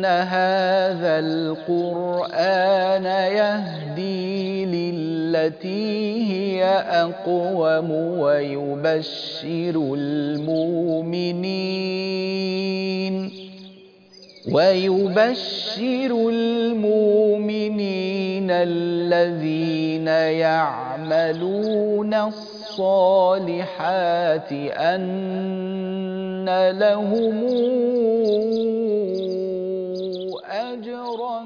هذا القرآن يهدي للتي هي أقوم ويبشر المؤمنين الذين يعملون الصالحات أن لهم أجرا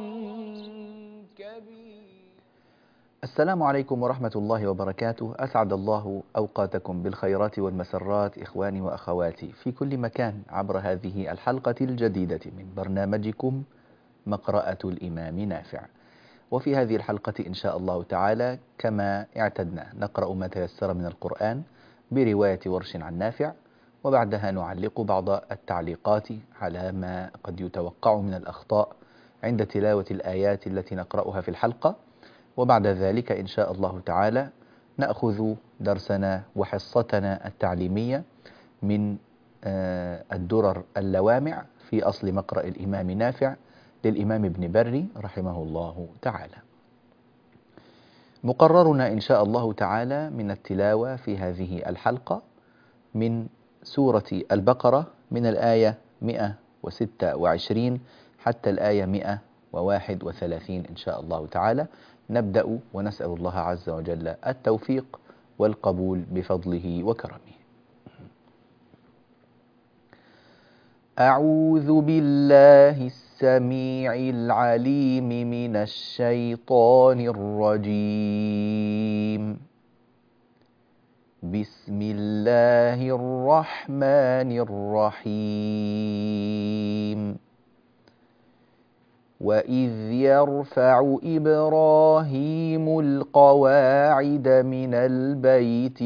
كبيرا. السلام عليكم ورحمة الله وبركاته. أسعد الله أوقاتكم بالخيرات والمسرات إخواني وأخواتي في كل مكان عبر هذه الحلقة الجديدة من برنامجكم مقرأة الإمام نافع. وفي هذه الحلقة إن شاء الله تعالى كما اعتدنا نقرأ ما تيسر من القرآن برواية ورش عن نافع، وبعدها نعلق بعض التعليقات على ما قد يتوقع من الأخطاء عند تلاوة الآيات التي نقرأها في الحلقة، وبعد ذلك إن شاء الله تعالى نأخذ درسنا وحصتنا التعليمية من الدرر اللوامع في أصل مقرأ الإمام نافع للإمام ابن بري رحمه الله تعالى. مقررنا إن شاء الله تعالى من التلاوة في هذه الحلقة من سورة البقرة من الآية 126 حتى الآية 131 إن شاء الله تعالى. نبدأ ونسأل الله عز وجل التوفيق والقبول بفضله وكرمه. أعوذ بالله السميع العليم من الشيطان الرجيم. بسم الله الرحمن الرحيم. وإذ يرفع إبراهيم القواعد من البيت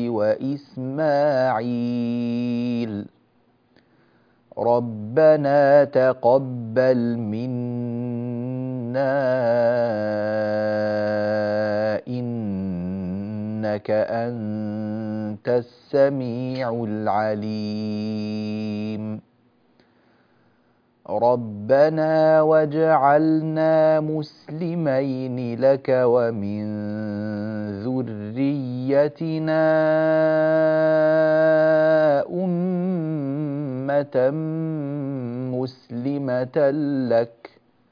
وإسماعيل ربنا تقبل منا إنك أنت السميع العليم ربنا واجعلنا مسلمين لك ومن ذريتنا أمة مسلمة لك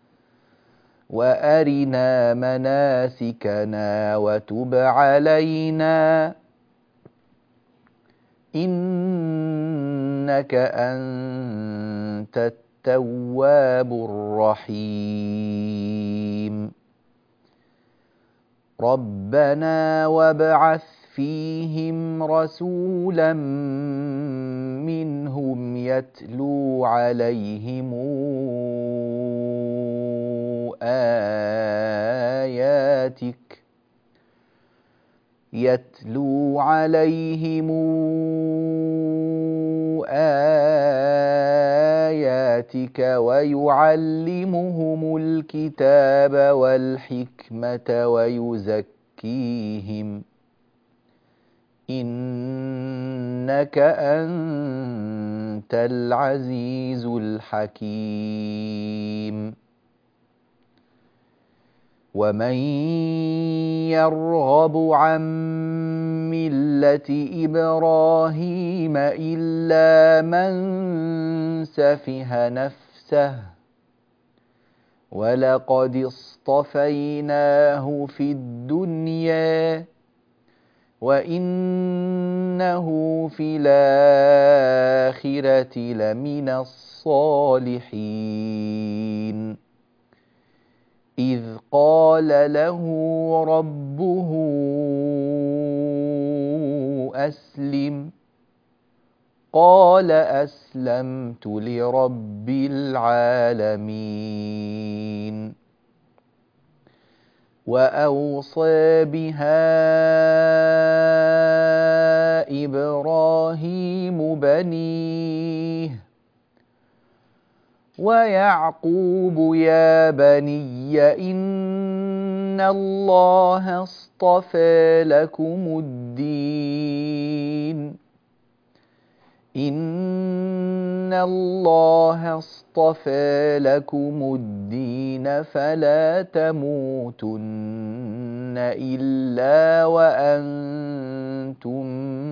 وأرنا مناسكنا وتب علينا إنك أنت التواب الرحيم ربنا وابعث فيهم رسولا منهم يتلو عليهم آياتك ويعلمهم الكتاب والحكمة ويزكيهم إنك أنت العزيز الحكيم ومن يرغب عن ملة إبراهيم إلا من سفه نفسه ولقد اصطفيناه في الدنيا وإنه في الآخرة لمن الصالحين إذ قال له ربه أسلم قال أسلمت لرب العالمين وأوصى بها إبراهيم بنيه ويعقوب يا بني إن الله اصطفى لكم الدين إن إن الله اصطفى لكم الدين فلا تموتن إلا وأنتم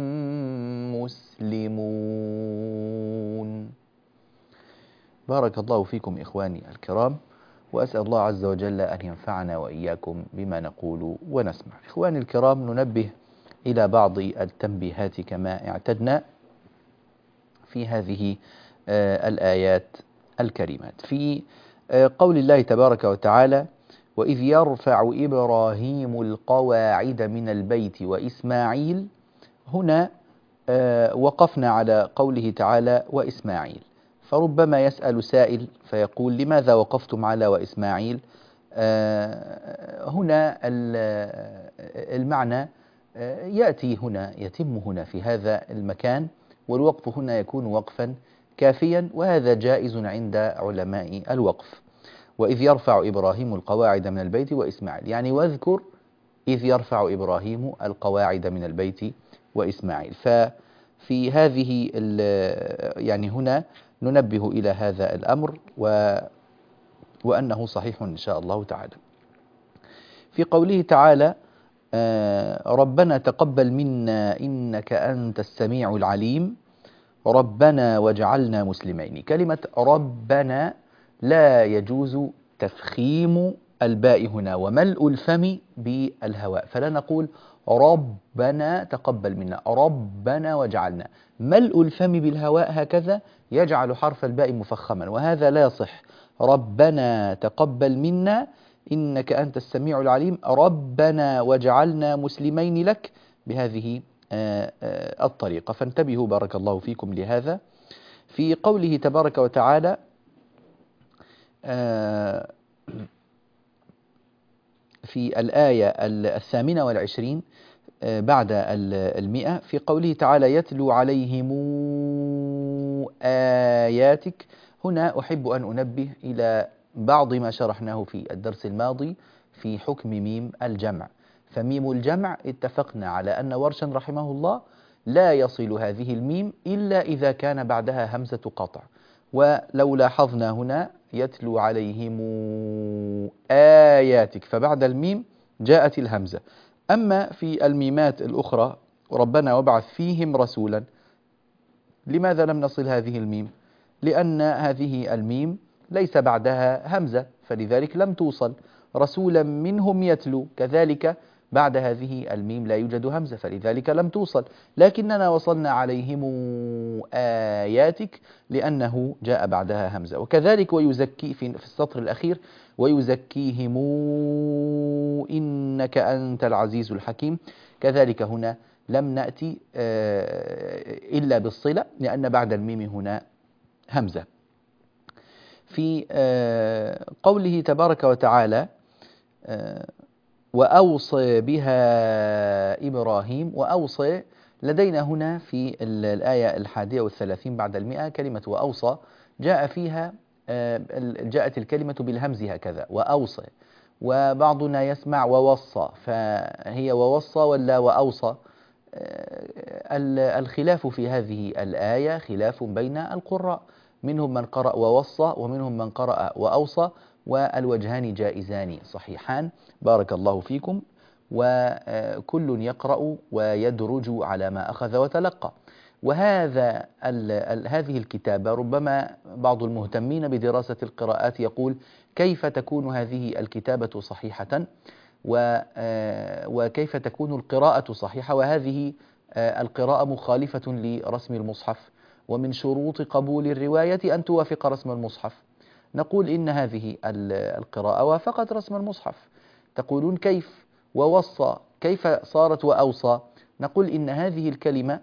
مسلمون. بارك الله فيكم إخواني الكرام، وأسأل الله عز وجل أن ينفعنا وإياكم بما نقول ونسمع. إخواني الكرام، ننبه إلى بعض التنبيهات كما اعتدنا في هذه الآيات الكريمات. في قول الله تبارك وتعالى: وإذ يرفع إبراهيم القواعد من البيت وإسماعيل، هنا وقفنا على قوله تعالى وإسماعيل، فربما يسأل سائل فيقول: لماذا وقفتم على وإسماعيل؟ هنا المعنى يأتي هنا، يتم هنا في هذا المكان، والوقف هنا يكون وقفا كافيا، وهذا جائز عند علماء الوقف. وإذ يرفع إبراهيم القواعد من البيت وإسماعيل، يعني واذكر إذ يرفع إبراهيم القواعد من البيت وإسماعيل. ففي هذه يعني هنا ننبه إلى هذا الأمر وأنه صحيح إن شاء الله تعالى. في قوله تعالى: ربنا تقبل منا إنك أنت السميع العليم، ربنا واجعلنا مسلمين. كلمة ربنا لا يجوز تفخيم الباء هنا وملء الفم بالهواء، فلا نقول ربنا تقبل منا، ربنا واجعلنا. ملء الفم بالهواء هكذا يجعل حرف الباء مفخما، وهذا لا يصح. ربنا تقبل منا إنك أنت السميع العليم، ربنا واجعلنا مسلمين لك، بهذه الطريقة. فانتبهوا بارك الله فيكم لهذا. في قوله تبارك وتعالى: في الآية 28 بعد 100، في قوله تعالى: يتلو عليهم آياتك. هنا أحب أن أنبه إلى بعض ما شرحناه في الدرس الماضي في حكم ميم الجمع. فميم الجمع اتفقنا على أن ورشا رحمه الله لا يصل هذه الميم إلا إذا كان بعدها همزة قطع، ولو لاحظنا هنا يتلو عليهم آياتك، فبعد الميم جاءت الهمزة. أما في الميمات الأخرى: ربنا وابعث فيهم رسولا، لماذا لم نصل هذه الميم؟ لأن هذه الميم ليس بعدها همزة، فلذلك لم توصل. رسولا منهم يتلو، كذلك بعد هذه الميم لا يوجد همزة، فلذلك لم توصل. لكننا وصلنا عليهم آياتك لأنه جاء بعدها همزة. وكذلك ويزكي في السطر الأخير: ويزكيهم إنك أنت العزيز الحكيم. كذلك هنا لم نأتي إلا بالصلة، لأن بعد الميم هنا همزة. في قوله تبارك وتعالى: وأوصى بها إبراهيم، وأوصى لدينا هنا في الآية 31 بعد 100 كلمة وأوصى جاء فيها جاءت الكلمة بالهمز هكذا، وأوصى، وبعضنا يسمع ووصى، فهي ووصى ولا وأوصى؟ الخلاف في هذه الآية خلاف بين القراء، منهم من قرأ ووصى ومنهم من قرأ وأوصى، والوجهان جائزان صحيحان بارك الله فيكم، وكل يقرأ ويدرج على ما أخذ وتلقى. وهذا هذه الكتابة ربما بعض المهتمين بدراسة القراءات يقول: كيف تكون هذه الكتابة صحيحة وكيف تكون القراءة صحيحة، وهذه القراءة مخالفة لرسم المصحف، ومن شروط قبول الرواية أن توافق رسم المصحف. نقول إن هذه القراءة وافقت رسم المصحف. تقولون كيف ووصى، كيف صارت وأوصى؟ نقول إن هذه الكلمة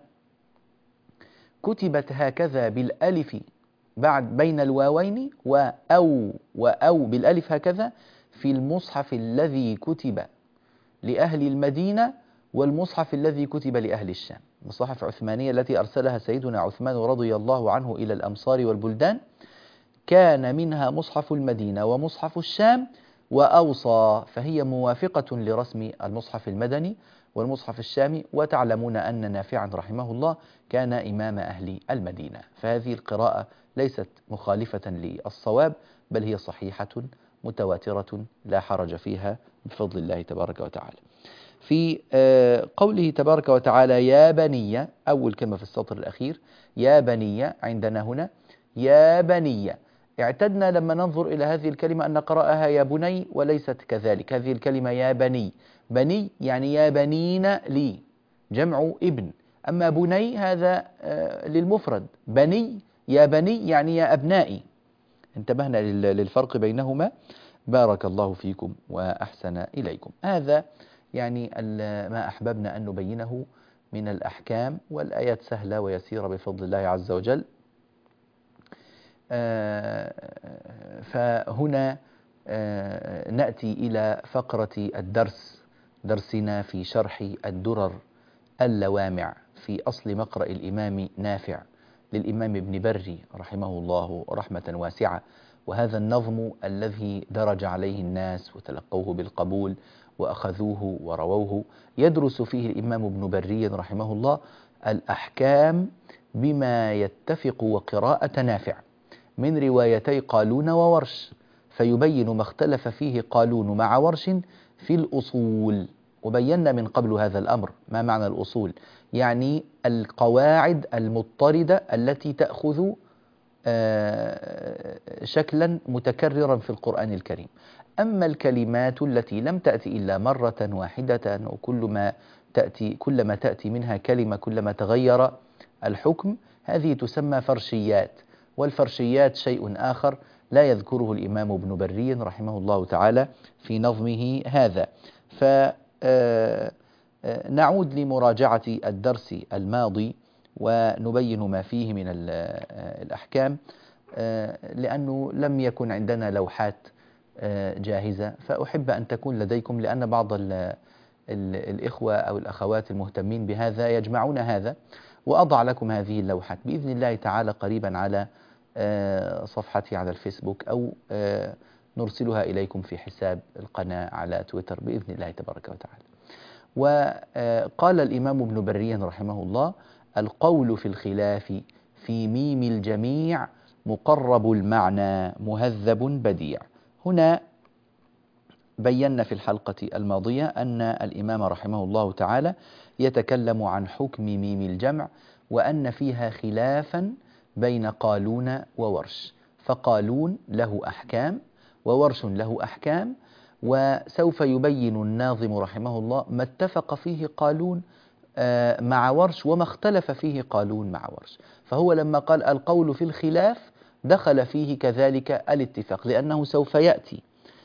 كتبت هكذا بالألف بعد بين الواوين، وأو بالألف هكذا في المصحف الذي كتب لأهل المدينة والمصحف الذي كتب لأهل الشام. مصاحف عثمانية التي أرسلها سيدنا عثمان رضي الله عنه إلى الأمصار والبلدان، كان منها مصحف المدينة ومصحف الشام وأوصى، فهي موافقة لرسم المصحف المدني والمصحف الشامي. وتعلمون أن نافعا رحمه الله كان إمام أهل المدينة، فهذه القراءة ليست مخالفة للصواب، بل هي صحيحة متواترة لا حرج فيها بفضل الله تبارك وتعالى. في قوله تبارك وتعالى يا بني، أول كلمة في السطر الأخير يا بني، عندنا هنا يا بني. اعتدنا لما ننظر إلى هذه الكلمة أن نقرأها يا بني، وليست كذلك. هذه الكلمة يا بني، بني يعني يا بنين لي، جمع ابن. أما بني هذا للمفرد، بني يا بني يعني يا أبنائي. انتبهنا للفرق بينهما. بارك الله فيكم وأحسن إليكم. هذا يعني ما أحببنا أن نبينه من الأحكام، والآيات سهلة ويسيرة بفضل الله عز وجل. فهنا نأتي إلى فقرة الدرس، درسنا في شرح الدرر اللوامع في أصل مقرأ الإمام نافع للإمام ابن بري رحمه الله رحمة واسعة. وهذا النظم الذي درج عليه الناس وتلقوه بالقبول وأخذوه ورووه، يدرس فيه الإمام ابن بري رحمه الله الأحكام بما يتفق وقراءة نافع من روايتي قالون وورش، فيبين ما اختلف فيه قالون مع ورش في الأصول. وبينا من قبل هذا الأمر. ما معنى الأصول؟ يعني القواعد المضطردة التي تأخذ شكلا متكررا في القرآن الكريم. أما الكلمات التي لم تأتي إلا مرة واحدة، كلما تأتي منها كلمة كلما تغير الحكم، هذه تسمى فرشيات. والفرشيات شيء آخر لا يذكره الإمام ابن بري رحمه الله تعالى في نظمه هذا. فنعود لمراجعة الدرس الماضي ونبين ما فيه من الأحكام، لأنه لم يكن عندنا لوحات جاهزة، فأحب أن تكون لديكم، لأن بعض الإخوة أو الأخوات المهتمين بهذا يجمعون هذا. وأضع لكم هذه اللوحات بإذن الله تعالى قريبا على صفحتي على الفيسبوك، أو نرسلها إليكم في حساب القناة على تويتر بإذن الله تبارك وتعالى. وقال الإمام ابن بري رحمه الله: القول في الخلاف في ميم الجميع مقرب المعنى مهذب بديع. هنا بينا في الحلقة الماضية أن الإمام رحمه الله تعالى يتكلم عن حكم ميم الجمع، وأن فيها خلافا بين قالون وورش، فقالون له أحكام وورش له أحكام. وسوف يبين الناظم رحمه الله ما اتفق فيه قالون مع ورش وما اختلف فيه قالون مع ورش. فهو لما قال القول في الخلاف دخل فيه كذلك الاتفاق، لأنه سوف يأتي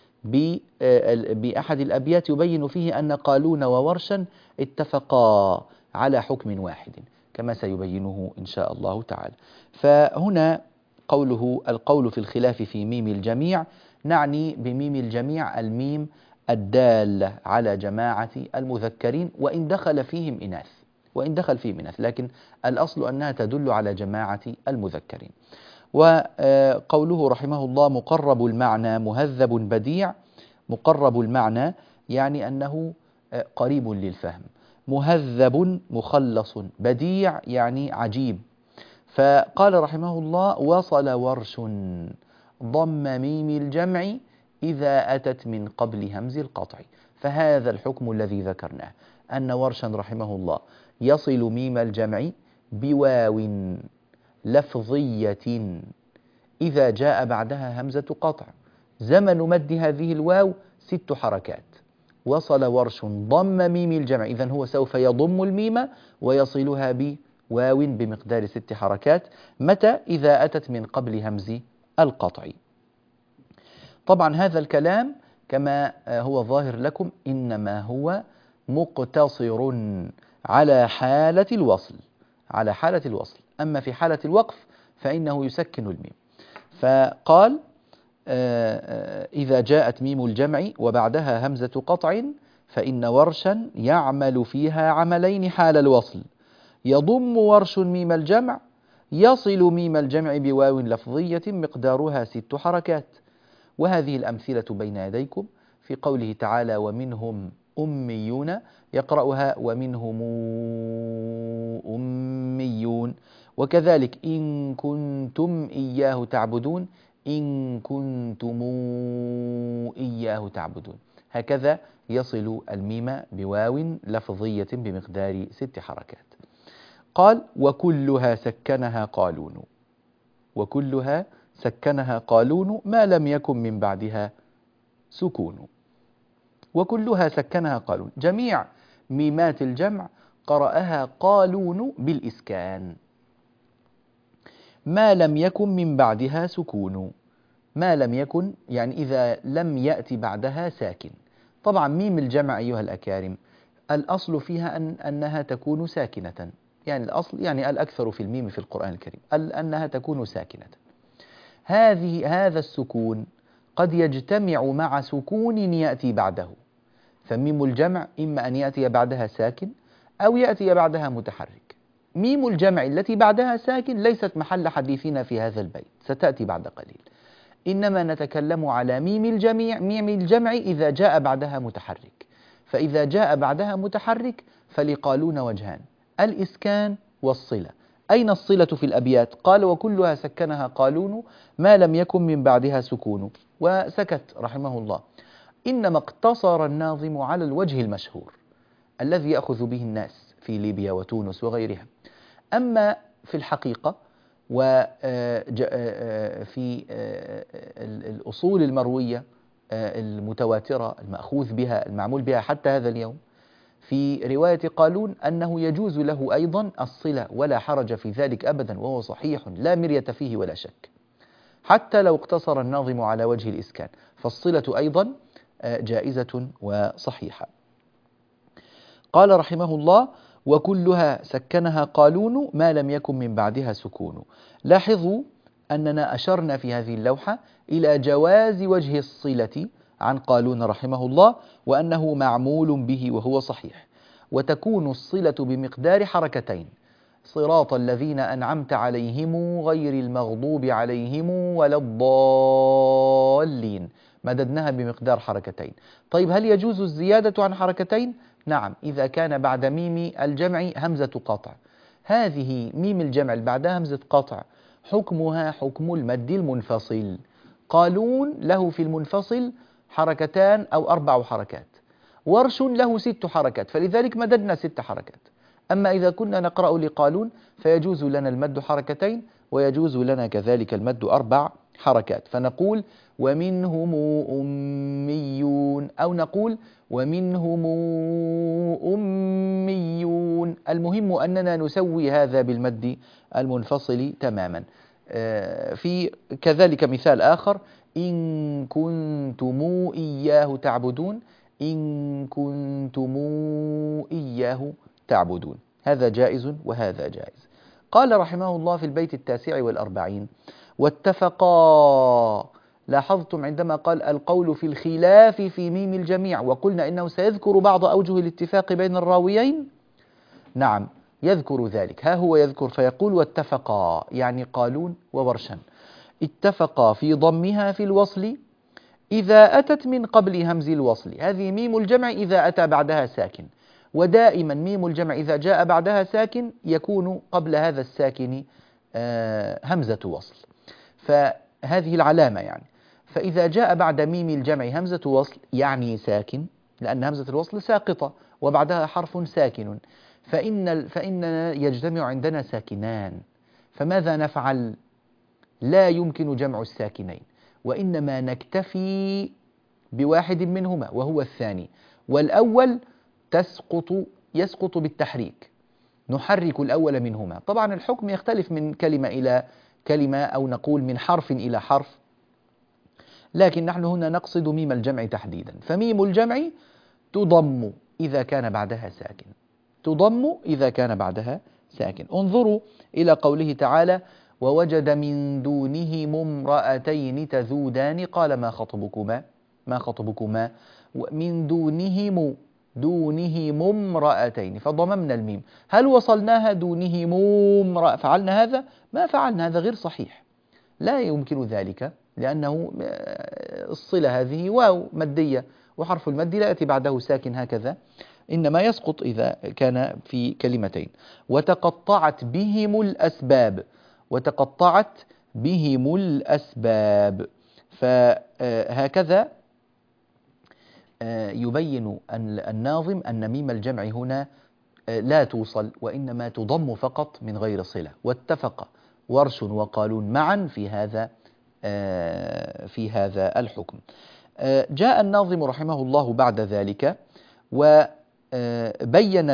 بأحد الأبيات يبين فيه أن قالون وورشا اتفقا على حكم واحد، كما سيبينه إن شاء الله تعالى. فهنا قوله القول في الخلاف في ميم الجميع، نعني بميم الجميع الميم الدالة على جماعة المذكرين، وإن دخل فيهم إناث، لكن الأصل أنها تدل على جماعة المذكرين. وقوله رحمه الله مقرب المعنى مهذب بديع، مقرب المعنى يعني أنه قريب للفهم، مهذب مخلص، بديع يعني عجيب. فقال رحمه الله: وصل ورش ضم ميم الجمع إذا أتت من قبل همز القطع. فهذا الحكم الذي ذكرناه، أن ورشا رحمه الله يصل ميم الجمع بواو لفظية إذا جاء بعدها همزة قطع. زمن مد هذه الواو 6 حركات. وصل ورش ضم ميم الجمع، إذن هو سوف يضم الميم ويصلها بواو بمقدار 6 حركات. متى؟ إذا أتت من قبل همز القطع. طبعا هذا الكلام كما هو ظاهر لكم إنما هو مقتصر على حالة الوصل، أما في حالة الوقف فإنه يسكن الميم. فقال: إذا جاءت ميم الجمع وبعدها همزة قطع فإن ورشا يعمل فيها عملين حال الوصل: يضم ورش ميم الجمع، يصل ميم الجمع بواو لفظية مقدارها 6 حركات. وهذه الأمثلة بين يديكم في قوله تعالى ومنهم أميون يقرأها ومنهم أميون. وكذلك إن كنتم إياه تعبدون إن كنتم إياه تعبدون. هكذا يصل الميم بواو لفظية بمقدار 6 حركات. قال وكلها سكنها قالون، وكلها سكنها قالون ما لم يكن من بعدها سكون. وكلها سكنها قالون، جميع ميمات الجمع قرأها قالون بالإسكان. ما لم يكن من بعدها سكون، ما لم يكن يعني إذا لم يأتي بعدها ساكن. طبعا ميم الجمع أيها الأكارم الأصل فيها أنها تكون ساكنة، يعني الأصل يعني الأكثر في الميم في القرآن الكريم أنها تكون ساكنة. هذا السكون قد يجتمع مع سكون يأتي بعده، فميم الجمع إما أن يأتي بعدها ساكن أو يأتي بعدها متحرك. ميم الجمع التي بعدها ساكن ليست محل حديثنا في هذا البيت، ستأتي بعد قليل، إنما نتكلم على ميم الجمع إذا جاء بعدها متحرك. فإذا جاء بعدها متحرك فلقالون وجهان، الإسكان والصلة. أين الصلة في الأبيات؟ قال وكلها سكنها قالون ما لم يكن من بعدها سكون، وسكت رحمه الله. إنما اقتصر الناظم على الوجه المشهور الذي يأخذ به الناس في ليبيا وتونس وغيرها. أما في الحقيقة وفي الأصول المروية المتواترة المأخوذ بها المعمول بها حتى هذا اليوم، في رواية قالون أنه يجوز له أيضا الصلة ولا حرج في ذلك أبدا، وهو صحيح لا مرية فيه ولا شك، حتى لو اقتصر الناظم على وجه الإسكان فالصلة أيضا جائزة وصحيحة. قال رحمه الله وكلها سكنها قالون ما لم يكن من بعدها سكون. لاحظوا أننا أشرنا في هذه اللوحة إلى جواز وجه الصلة عن قالون رحمه الله، وأنه معمول به وهو صحيح، وتكون الصلة بمقدار حركتين: صراط الذين أنعمت عليهم غير المغضوب عليهم ولا الضالين، مددناها بمقدار حركتين. طيب هل يجوز الزيادة عن حركتين؟ نعم، إذا كان بعد ميم الجمع همزة قطع. هذه ميم الجمع بعدها همزة قطع حكمها حكم المد المنفصل. قالون له في المنفصل حركتان أو 4 حركات، ورش له 6 حركات، فلذلك مددنا 6 حركات. أما إذا كنا نقرأ لقالون فيجوز لنا المد حركتين، ويجوز لنا كذلك المد 4 حركات، فنقول ومنهم أميون، أو نقول ومنهم أميون. المهم أننا نسوي هذا بالمد المنفصل تماما. في كذلك مثال آخر: إن كنتم إياه تعبدون، إن كنتم إياه تعبدون، هذا جائز وهذا جائز. قال رحمه الله في البيت 49: واتفقا. لاحظتم عندما قال القول في الخلاف في ميم الجميع، وقلنا إنه سيذكر بعض أوجه الاتفاق بين الراويين؟ نعم يذكر ذلك، ها هو يذكر فيقول واتفقا، يعني قالون وورشا اتفقا في ضمها في الوصل إذا أتت من قبل همز الوصل. هذه ميم الجمع إذا أتى بعدها ساكن، ودائما ميم الجمع إذا جاء بعدها ساكن يكون قبل هذا الساكن همزة وصل، فهذه العلامة يعني. فإذا جاء بعد ميم الجمع همزة وصل يعني ساكن، لأن همزة الوصل ساقطة وبعدها حرف ساكن، فإننا يجتمع عندنا ساكنان، فماذا نفعل؟ لا يمكن جمع الساكنين، وإنما نكتفي بواحد منهما وهو الثاني، والأول يسقط بالتحريك، نحرك الأول منهما. طبعا الحكم يختلف من كلمة إلى كلمة، أو نقول من حرف إلى حرف، لكن نحن هنا نقصد ميم الجمع تحديدا. فميم الجمع تضم إذا كان بعدها ساكن، تضم إذا كان بعدها ساكن. انظروا إلى قوله تعالى ووجد من دونهم امرأتين تذودان قال ما خطبكما، ما خطبكما، من دونهم امرأتين، فضممنا الميم. هل وصلناها دونهم فعلنا هذا؟ ما فعلنا هذا، غير صحيح، لا يمكن ذلك، لأنه الصلة هذه واو مادية، وحرف المد لا يأتي بعده ساكن هكذا، إنما يسقط إذا كان في كلمتين. وتقطعت بهم الأسباب، وتقطعت بهم الأسباب. فهكذا يبين الناظم أن ميم الجمع هنا لا توصل، وإنما تضم فقط من غير صلة. واتفق ورش وقالون معا في هذا الحكم. جاء الناظم رحمه الله بعد ذلك وبين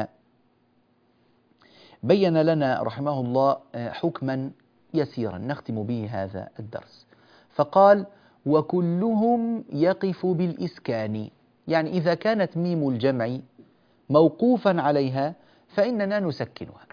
لنا رحمه الله حكما يسيرا نختم به هذا الدرس، فقال: وكلهم يقف بالإسكان، يعني إذا كانت ميم الجمع موقوفا عليها فإننا نسكنها.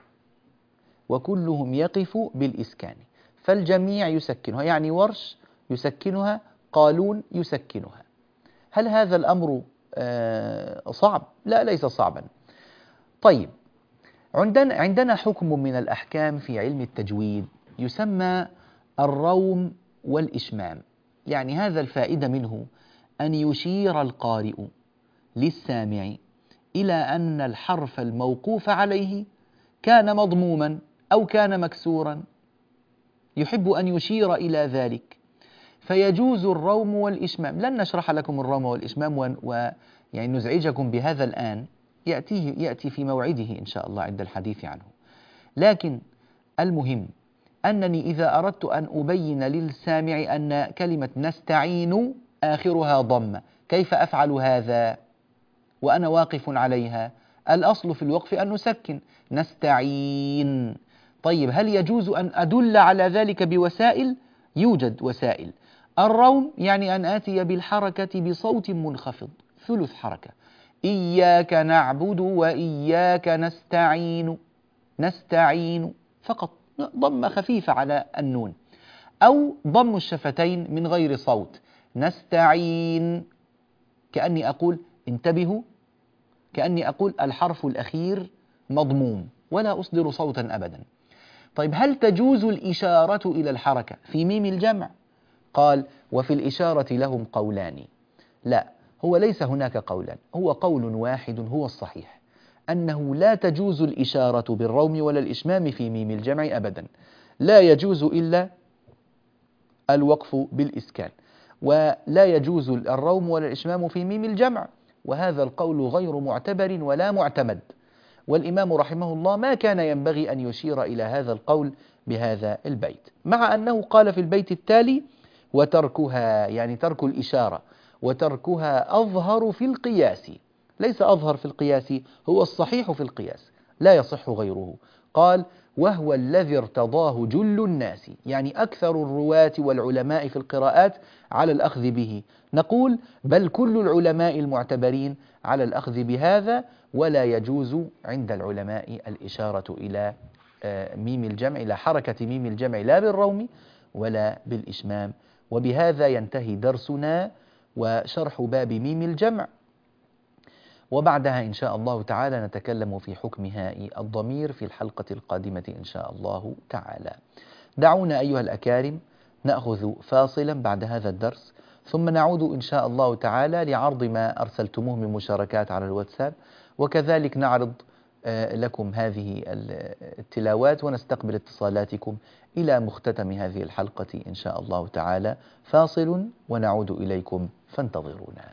وكلهم يقف بالإسكان، فالجميع يسكنها، يعني ورش يسكنها، قالون يسكنها. هل هذا الأمر صعب؟ لا، ليس صعبا. طيب، عندنا حكم من الأحكام في علم التجويد يسمى الروم والإشمام. يعني هذا الفائدة منه أن يشير القارئ للسامع إلى أن الحرف الموقوف عليه كان مضموما أو كان مكسورا، يحب أن يشير إلى ذلك، فيجوز الروم والإشمام. لن نشرح لكم الروم والإشمام يعني نزعجكم بهذا الآن، يأتي في موعده إن شاء الله عند الحديث عنه. لكن المهم أنني إذا أردت أن أبين للسامع أن كلمة نستعين آخرها ضم، كيف أفعل هذا وأنا واقف عليها؟ الأصل في الوقف أن نسكن، نستعين. طيب، هل يجوز أن أدل على ذلك بوسائل؟ يوجد وسائل. الروم يعني أن آتي بالحركة بصوت منخفض، ثلث حركة، إياك نعبد وإياك نستعين، نستعين فقط، ضمة خفيفة على النون. أو ضم الشفتين من غير صوت، نستعين، كأني أقول انتبهوا، كأني أقول الحرف الأخير مضموم ولا أصدر صوتا أبدا. طيب، هل تجوز الإشارة إلى الحركة في ميم الجمع؟ قال: وفي الإشارة لهم قولان. لا، هو ليس هناك قولان، هو قول واحد هو الصحيح، أنه لا تجوز الإشارة بالروم ولا الإشمام في ميم الجمع أبدا، لا يجوز إلا الوقف بالإسكان، ولا يجوز الروم ولا الإشمام في ميم الجمع، وهذا القول غير معتبر ولا معتمد. والإمام رحمه الله ما كان ينبغي أن يشير إلى هذا القول بهذا البيت، مع أنه قال في البيت التالي: وتركها، يعني ترك الإشارة، وتركها أظهر في القياس. ليس أظهر في القياس، هو الصحيح في القياس، لا يصح غيره. قال: وهو الذي ارتضاه جل الناس، يعني أكثر الرواة والعلماء في القراءات على الأخذ به. نقول: بل كل العلماء المعتبرين على الأخذ بهذا، ولا يجوز عند العلماء الإشارة إلى ميم الجمع، إلى حركة ميم الجمع، لا بالروم ولا بالإشمام. وبهذا ينتهي درسنا وشرح باب ميم الجمع، وبعدها إن شاء الله تعالى نتكلم في حكم هاء الضمير في الحلقة القادمة إن شاء الله تعالى. دعونا أيها الأكارم نأخذ فاصلا بعد هذا الدرس، ثم نعود إن شاء الله تعالى لعرض ما أرسلتموه من مشاركات على الواتساب، وكذلك نعرض لكم هذه التلاوات ونستقبل اتصالاتكم إلى مختتم هذه الحلقة إن شاء الله تعالى. فاصل ونعود إليكم، فانتظرونا.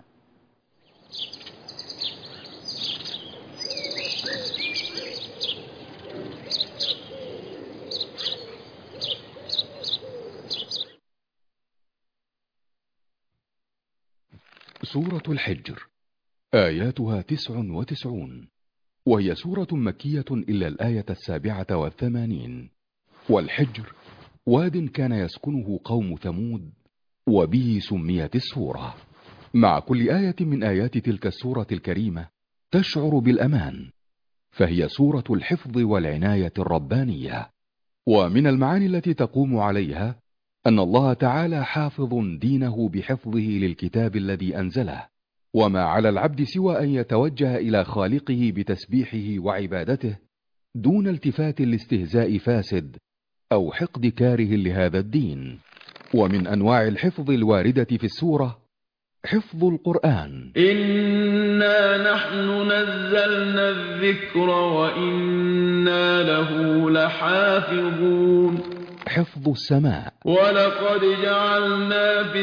سورة الحجر آياتها 99، وهي سورة مكية إلا الآية 87. والحجر واد كان يسكنه قوم ثمود، وبه سميت السورة. مع كل آية من آيات تلك السورة الكريمة تشعر بالأمان، فهي سورة الحفظ والعناية الربانية. ومن المعاني التي تقوم عليها أن الله تعالى حافظ دينه بحفظه للكتاب الذي أنزله، وما على العبد سوى أن يتوجه إلى خالقه بتسبيحه وعبادته دون التفات لاستهزاء فاسد أو حقد كاره لهذا الدين. ومن أنواع الحفظ الواردة في السورة حفظ القرآن. إنا نحن نزلنا الذكر وإنا له لحافظون. حفظ السماء. ولقد جعلنا في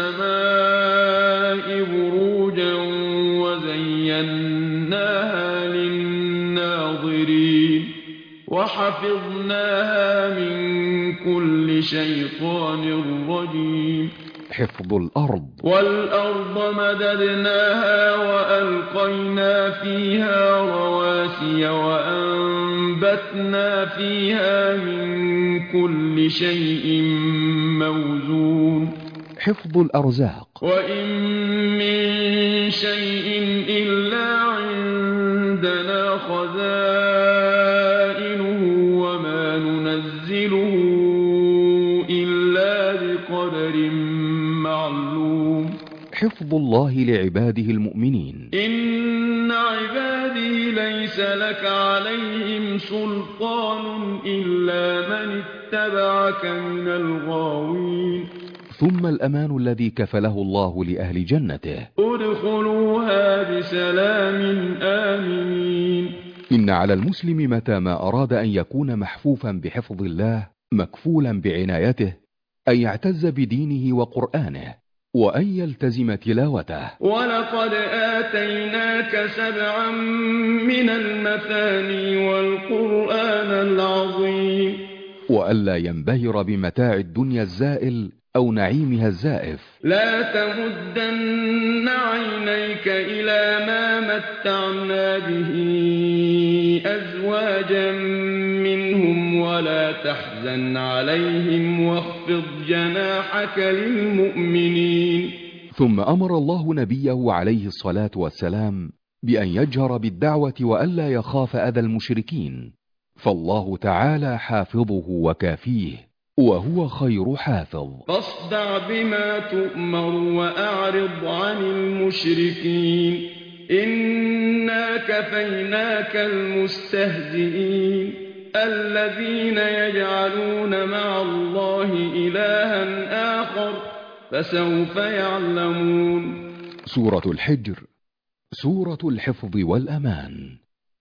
السماء بروجا وزيناها للناظرين وحفظناها من كل شيطان رجيم. حفظ الأرض. والأرض مددناها وألقينا فيها رواسي وأنبتنا فيها من كل شيء موزون. حفظ الأرزاق. وإن من شيء إلا عندنا خزائنه وما ننزله إلا بقدر معلوم. حفظ الله لعباده المؤمنين. إن عبادي ليس لك عليهم سلطان إلا من اتبعك من الغاوين. ثم الأمان الذي كفله الله لأهل جنته. ادخلوها بسلام آمنين. إن على المسلم متى ما أراد أن يكون محفوفا بحفظ الله مكفولا بعنايته أن يعتز بدينه وقرآنه وأن يلتزم تلاوته. ولقد آتيناك 7 من المثاني والقرآن العظيم. وألا ينبهر بمتاع الدنيا الزائل أو نعيمها الزائف. لا تمدن عينيك إلى ما متعنا به أزواجا منهم ولا تحزن عليهم واخفض جناحك للمؤمنين. ثم أمر الله نبيه عليه الصلاة والسلام بأن يجهر بالدعوة وألا يخاف أذى المشركين، فالله تعالى حافظه وكافيه وهو خير حافظ. فاصدع بما تؤمر وأعرض عن المشركين إنا كفيناك المستهزئين الذين يجعلون مع الله إلها آخر فسوف يعلمون. سورة الحجر سورة الحفظ والأمان.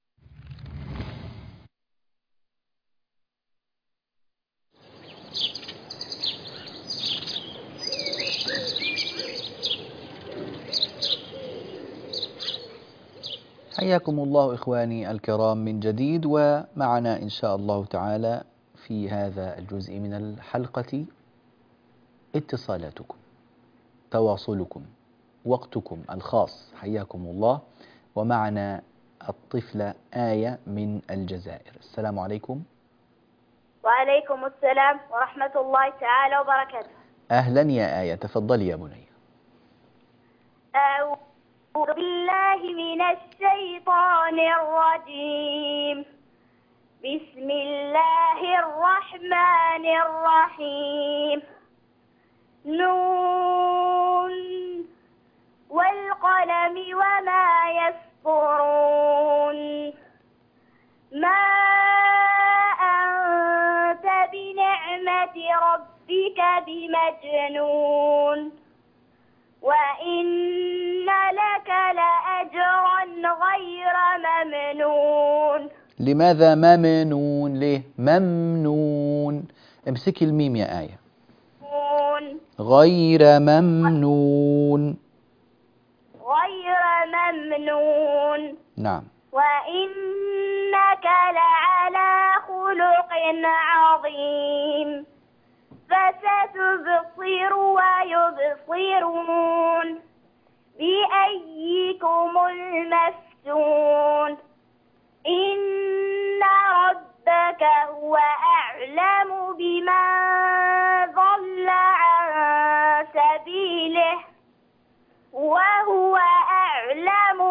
حياكم الله إخواني الكرام من جديد، ومعنا إن شاء الله تعالى في هذا الجزء من الحلقة اتصالاتكم، تواصلكم، وقتكم الخاص، حياكم الله. ومعنا الطفلة آية من الجزائر. السلام عليكم. وعليكم السلام ورحمة الله تعالى وبركاته. أهلا يا آية، تفضلي يا بني. أعوذ بالله من الشيطان الرجيم. بسم الله الرحمن الرحيم. نون والقلم وما يسطرون. ما أنت بنعمة ربك بمجنون وإن لك لأجرا غير ممنون. لماذا ممنون؟ ليه ممنون؟ امسكي الميم يا آية. غير ممنون. غير ممنون. نعم. وإنك لعلى خلق عظيم. فستبصر ويبصرون بأيكم المفتون. إن ربك هو أعلم بمن ضل عن سبيله وهو أعلم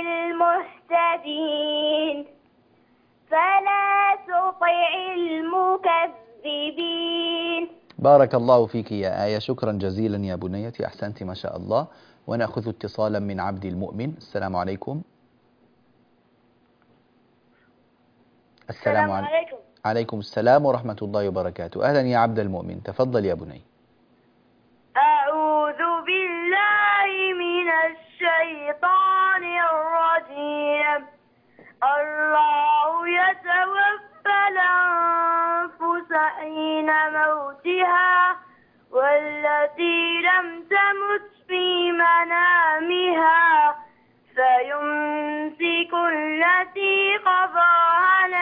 بالمهتدين. فلا تطع المكذبين. بارك الله فيك يا آية، شكرا جزيلا يا بنيتي، أحسنت ما شاء الله. ونأخذ اتصالا من عبد المؤمن. السلام عليكم. السلام عليكم. عليكم السلام ورحمة الله وبركاته. أهلا يا عبد المؤمن، تفضل يا بني.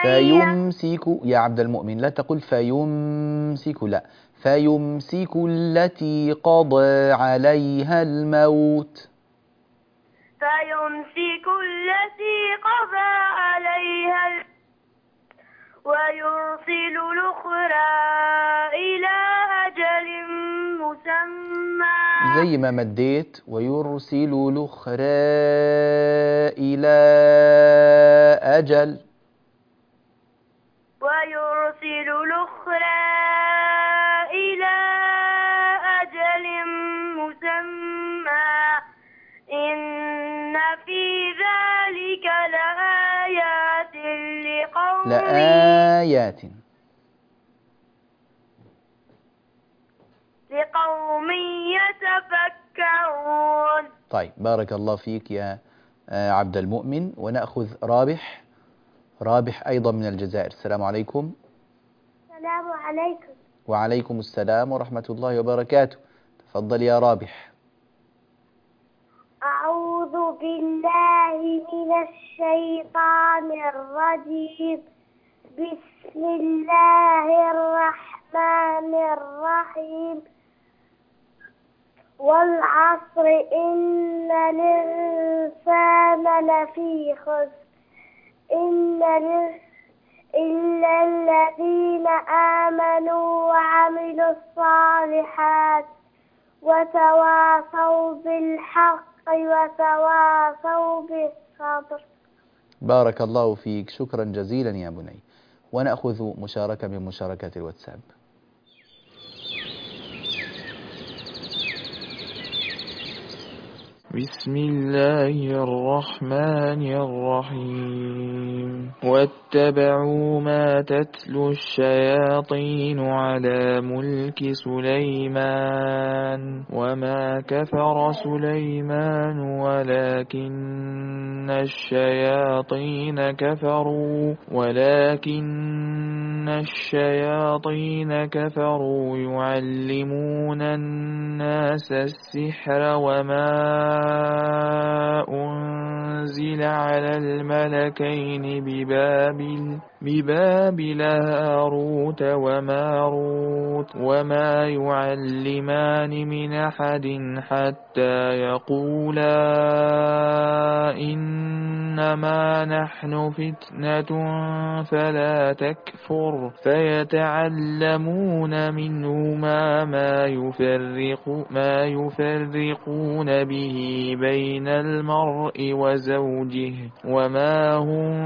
فيمسك يا عبد المؤمن، لا تقل فيمسك، لا، فيمسك التي قضى عليها الموت. فيمسك التي قضى عليها ويرسل الأخرى إلى أجل مسمى. زي ما مديت ويرسل الأخرى إلى أجل. ويرسل الأخرى إلى أجل مسمى إن في ذلك لآيات لقوم يتفكرون. طيب، بارك الله فيك يا عبد المؤمن. ونأخذ رابح أيضا من الجزائر. السلام عليكم. السلام عليكم. وعليكم السلام ورحمة الله وبركاته. تفضل يا رابح. أعوذ بالله من الشيطان الرجيم. بسم الله الرحمن الرحيم. والعصر إن الإنسان لفي خسر إلا الذين آمنوا وعملوا الصالحات وتواصوا بالحق وتواصوا بالصبر. بارك الله فيك، شكرا جزيلا يا بني. ونأخذ مشاركة من مشاركات الواتساب. بسم الله الرحمن الرحيم. واتبعوا ما تتلو الشياطين على ملك سليمان وما كفر سليمان ولكن الشياطين كفروا يعلمون الناس السحر وما أنزل على الملكين ببابل هاروت وماروت وما يعلمان من أحد حتى يقولا إنما نحن فتنة فلا تكفر فيتعلمون منهما ما يفرقون به بين المرء وزوجه وما هم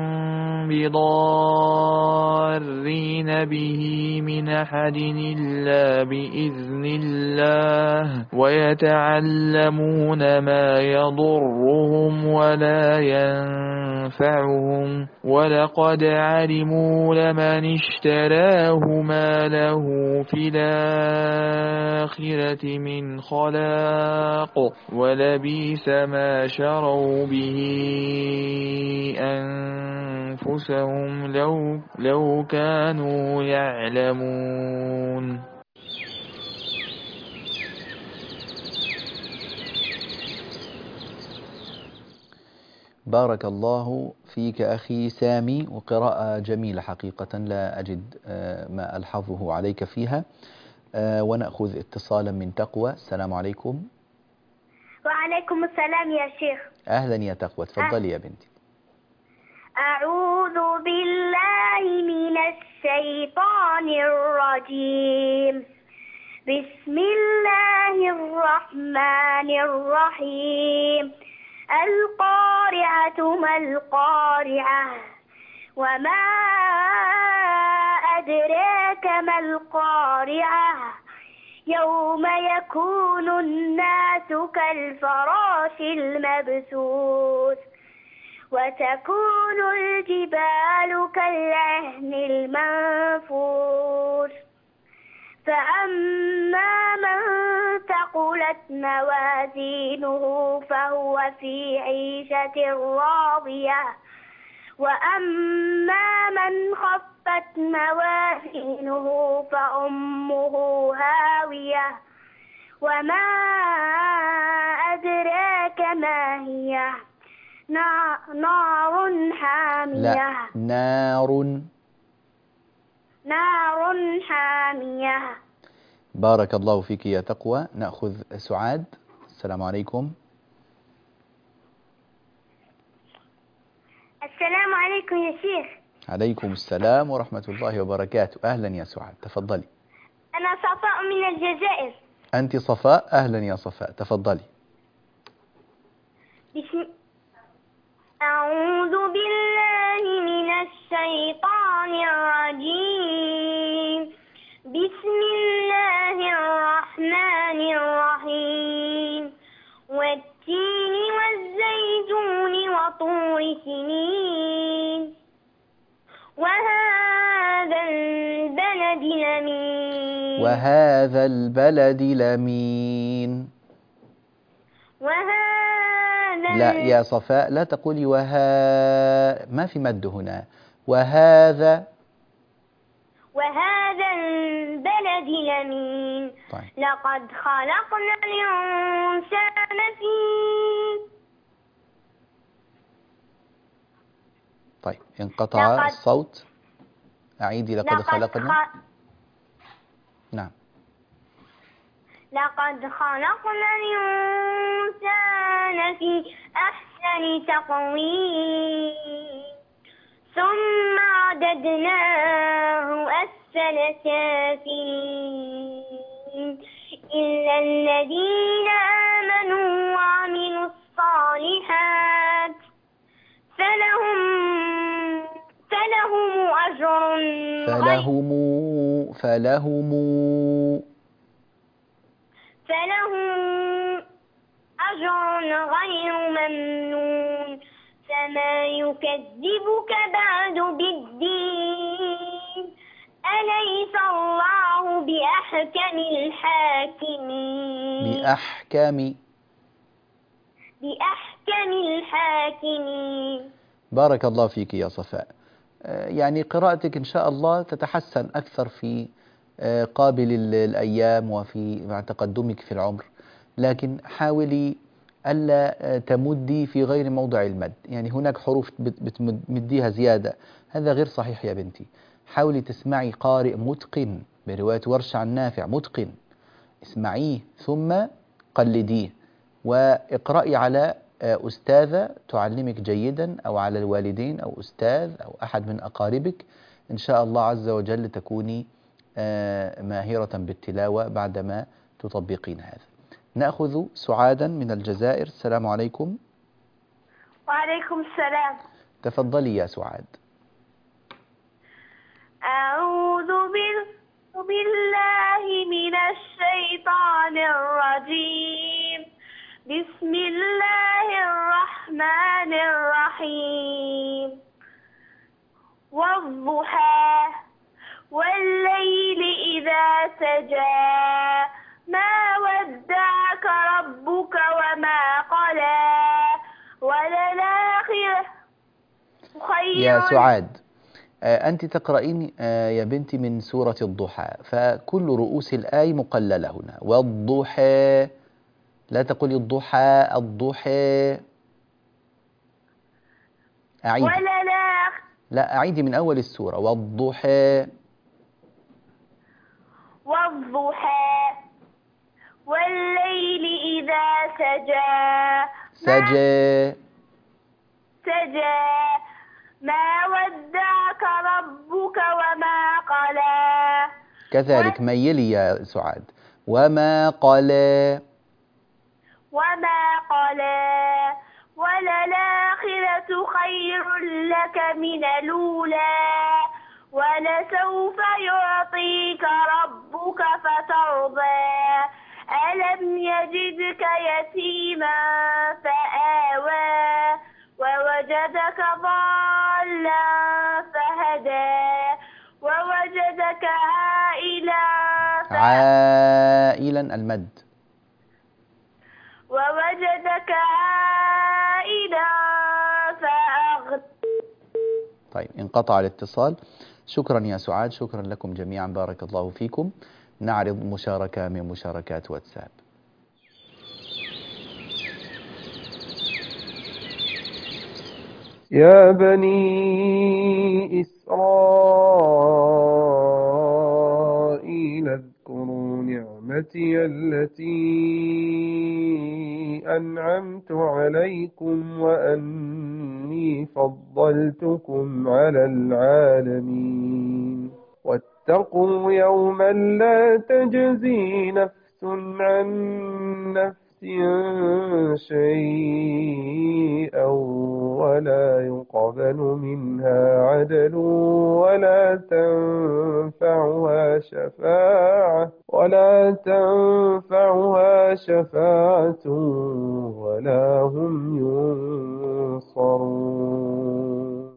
بضارين به من أحد إلا بإذن الله ويتعلمون ما يضرهم ولا ينفعهم ولقد علموا لمن اشتراه ما له في الآخرة من خلاق ولبئس ما شروا به أنفسهم لو كانوا يعلمون. بارك الله فيك أخي سامي، وقراءة جميلة حقيقة، لا أجد ما ألحظه عليك فيها. ونأخذ اتصالا من تقوى. السلام عليكم. وعليكم السلام يا شيخ. أهلا يا تقوى، تفضلي يا بنتي. أعوذ بالله من الشيطان الرجيم. بسم الله الرحمن الرحيم. القارعة ما القارعة وما أدراك ما القارعة يوم يكون الناس كالفراش المبثوث وتكون الجبال كالعهن المنفوش فأما من ثقلت موازينه فهو في عيشة راضية وأما من خفت موازينه فأمه هاوية وما أدراك ما هي نار حامية. لا، نار حامية. بارك الله فيك يا تقوى. نأخذ سعاد. السلام عليكم. السلام عليكم يا شيخ. عليكم السلام ورحمة الله وبركاته. أهلا يا سعاد، تفضلي. أنا صفاء من الجزائر. أنت صفاء، أهلا يا صفاء، تفضلي. أعوذ بالله من الشيطان الرجيم. بسم الله الرحمن الرحيم. والتين والزيتون وطور سنين وهذا البلد الأمين. وهذا البلد لمين. لا يا صفاء، لا تقولي ما في مد هنا. وهذا البلد لمين. طيب. لقد خلقنا الإنسان طيب، انقطع الصوت. أعيدي. لقد خلقنا. نعم. لقد خلقنا الإنسان في أحسن تقويم ثم رددناه أسفل سافلين إلا الذين آمنوا وعملوا الصالحات فلهم أجر غير ممنون فما يكذبك بعد بالدين أليس الله بأحكم الحاكمين. بأحكم الحاكمين. بارك الله فيك يا صفاء. يعني قراءتك إن شاء الله تتحسن أكثر في قابل الأيام وفي مع تقدمك في العمر، لكن حاولي ألا تمدي في غير موضع المد. يعني هناك حروف بتمديها زيادة، هذا غير صحيح يا بنتي. حاولي تسمعي قارئ متقن برواية ورش عن نافع متقن، اسمعيه ثم قلديه، واقرأي على أستاذة تعلمك جيدا، أو على الوالدين أو أستاذ أو أحد من أقاربك. إن شاء الله عز وجل تكوني ماهرة بالتلاوة بعدما تطبقين هذا. نأخذ سعادا من الجزائر. السلام عليكم. وعليكم السلام. تفضلي يا سعاد. أعوذ بالله من الشيطان الرجيم. بسم الله الرحمن الرحيم. والضحى والليل إذا سجى ما ودعك ربك وما قلى وللآخرة خير. يا سعاد، أنت تقرأين يا بنتي من سورة الضحى، فكل رؤوس الآي مقللة هنا. والضحى، لا تقولي الضحى. أعيدي. لا، أعيدي من أول السورة. والضحى والليل إذا سجى ما ودعك ربك وما قلى. كذلك ميلي يا سعاد. وما قلى وللآخرة خير لك من الأولى ولسوف يعطيك ربك فترضى ألم يجدك يتيما فآوى ووجدك ضالا فهدى ووجدك عائلا المد. ووجدك عائلا فأغنى. طيب، انقطع الاتصال. شكرا يا سعاد، شكرا لكم جميعا، بارك الله فيكم. نعرض مشاركة من مشاركات واتساب. يا بني إسرائيل اذكروا نعمتي التي أنعمت عليكم وأني فضلتكم على العالمين واتقوا يوما لا تجزي نفس عن نفس شيئا ولا يقبل منها عدل ولا تنفعها شفاعة ولا هم ينصرون.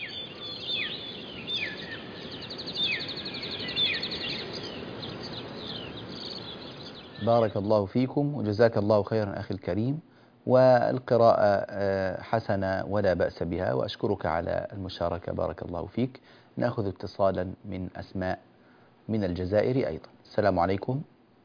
بارك الله فيكم وجزاك الله خيرا أخي الكريم، والقراءة حسنة ولا بأس بها، وأشكرك على المشاركة بارك الله فيك. نأخذ اتصالا من أسماء من الجزائر أيضا. السلام عليكم.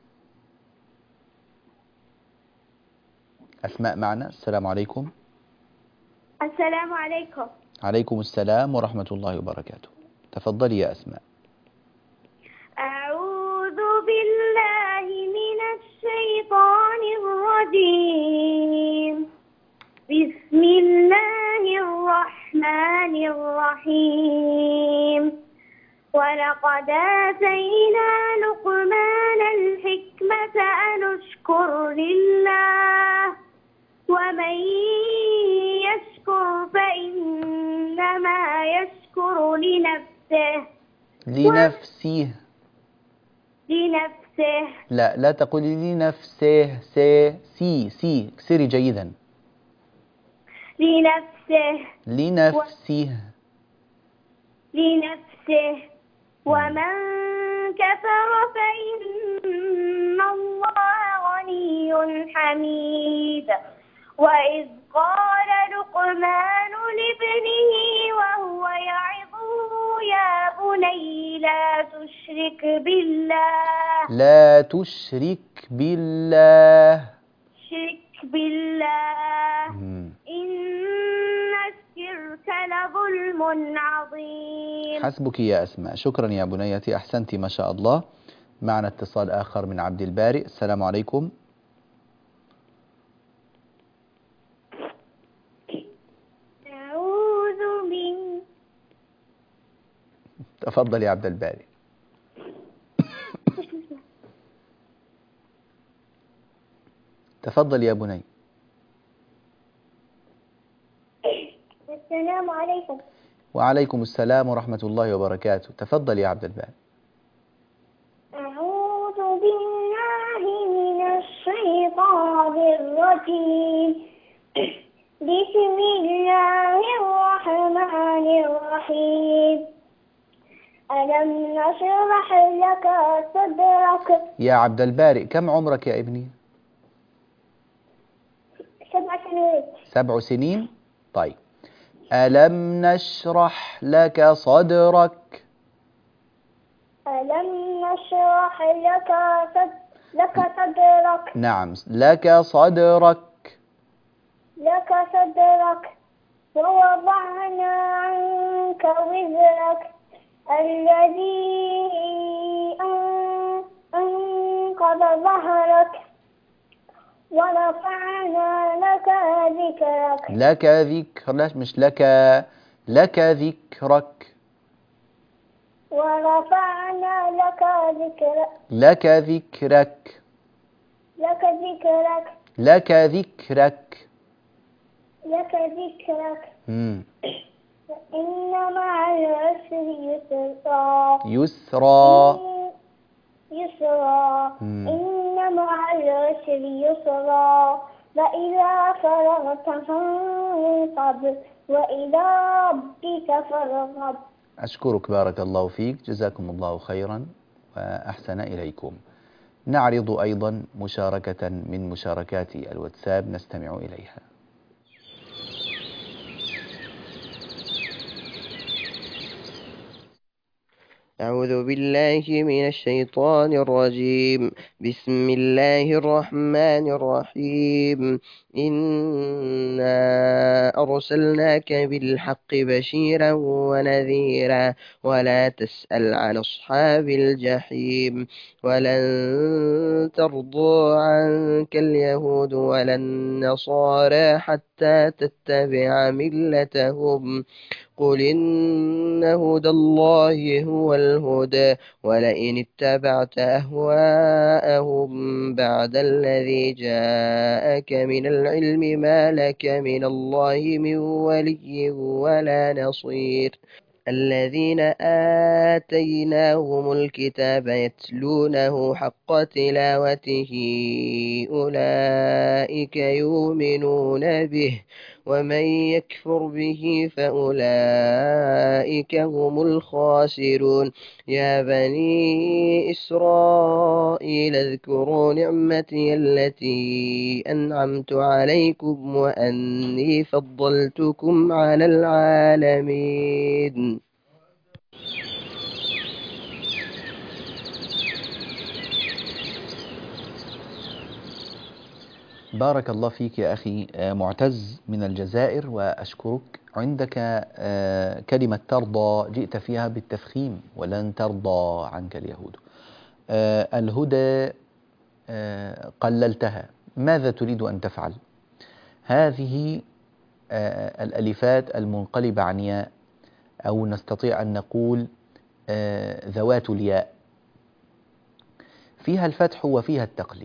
أسماء معنا. السلام عليكم. السلام عليكم. عليكم السلام ورحمة الله وبركاته. تفضلي يا أسماء. أعوذ بالله من الشيطان الرجيم. بسم الله الرحمن الرحيم. ولقد آتينا لقمان الحكمة أن اشكر لله ومن يشكر فإنما يشكر لنفسه. لا تقولي لنفسه. سي اكسري جيدا. لنفسه ومن كفر فإن الله غني حميد. وإذ قال لقمان لابنه وهو يعظه يا بني لا تشرك بالله إن الشرك لظلم عظيم. حسبك يا أسماء. شكرا يا بنيتي، أحسنتي ما شاء الله. معنا اتصال آخر من عبد البارئ. السلام عليكم. تفضل يا عبد البارئ. تفضل يا بني. السلام عليكم. وعليكم السلام ورحمة الله وبركاته. تفضل يا عبد البارئ. أعوذ بالله من الشيطان الرجيم. بسم الله الرحمن الرحيم. ألم نشرح لك صدرك. يا عبد البارئ كم عمرك يا ابني؟ 7 سنوات. 7 سنين. طيب، ألم نشرح لك صدرك. ألم نشرح لك صدرك. نعم، لك صدرك. ووضعنا عنك وزرك الذي أنقض ظهرك ورفعنا لك ذكرك. لك ذكرك. ورفعنا لك ذكرك. إن مع العسر يسرا. إن مع العسر يسرا. فإذا فرغت فانصب وإلى ربك فارغب. أشكرك بارك الله فيك، جزاكم الله خيرا وأحسن إليكم. نعرض أيضا مشاركة من مشاركات الواتساب نستمع إليها. أعوذ بالله من الشيطان الرجيم. بسم الله الرحمن الرحيم. إنا أرسلناك بالحق بشيرا ونذيرا ولا تسأل عن أصحاب الجحيم. ولن ترضى عنك اليهود ولا النصارى حتى تتبع ملتهم. قل إن هدى الله هو الهدى ولئن اتبعت أهواءهم بعد الذي جاءك من العلم ما لك من الله من ولي ولا نصير. الذين آتيناهم الكتاب يتلونه حق تلاوته أولئك يؤمنون به ومن يكفر به فأولئك هم الخاسرون. يا بني إسرائيل اذكروا نعمتي التي أنعمت عليكم وأني فضلتكم على العالمين. بارك الله فيك يا أخي معتز من الجزائر، وأشكرك. عندك كلمة ترضى جئت فيها بالتفخيم، ولن ترضى عنك اليهود. الهدى قللتها، ماذا تريد أن تفعل؟ هذه الألفات المنقلبة عن ياء، أو نستطيع أن نقول ذوات الياء، فيها الفتح وفيها التقليل.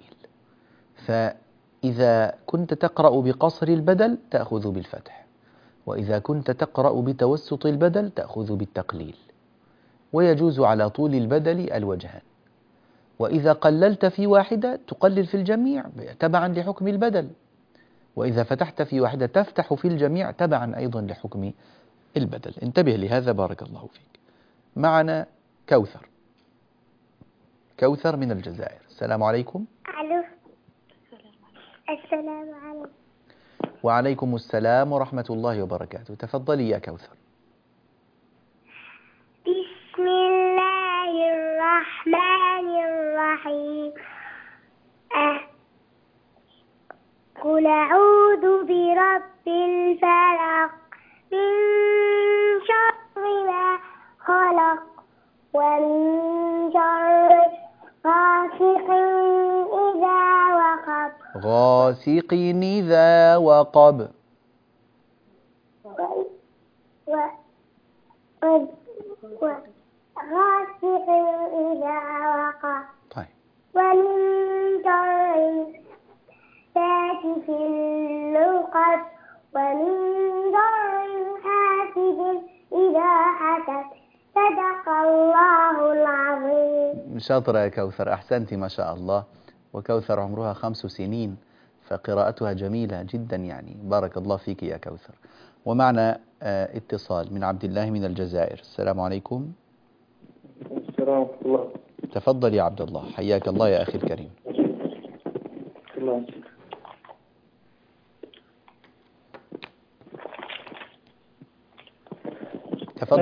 فإذا كنت تقرأ بقصر البدل تأخذ بالفتح، وإذا كنت تقرأ بتوسط البدل تأخذ بالتقليل، ويجوز على طول البدل الوجهان. وإذا قللت في واحدة تقلل في الجميع تبعا لحكم البدل، وإذا فتحت في واحدة تفتح في الجميع تبعا أيضا لحكم البدل. انتبه لهذا بارك الله فيك. معنا كوثر. كوثر من الجزائر. السلام عليكم. ألو. السلام عليكم. وعليكم السلام ورحمة الله وبركاته. تفضلي يا كوثر. بسم الله الرحمن الرحيم. قل أعوذ برب الفلق من شر ما خلق ومن شر غاسق إذا وقب. غاسق إذا وقب. غاسق إذا وقب. طيب. ومن شر فاتح العقد ومن شر حاسد إذا حسد. صدق الله العظيم. شاطرة يا كوثر، أحسنت ما شاء الله. وكوثر عمرها 5 سنين، فقراءتها جميلة جدا يعني. بارك الله فيك يا كوثر. ومعنا اتصال من عبد الله من الجزائر. السلام عليكم. السلام ورحمة الله. تفضل يا عبد الله، حياك الله يا أخي الكريم. تفضل.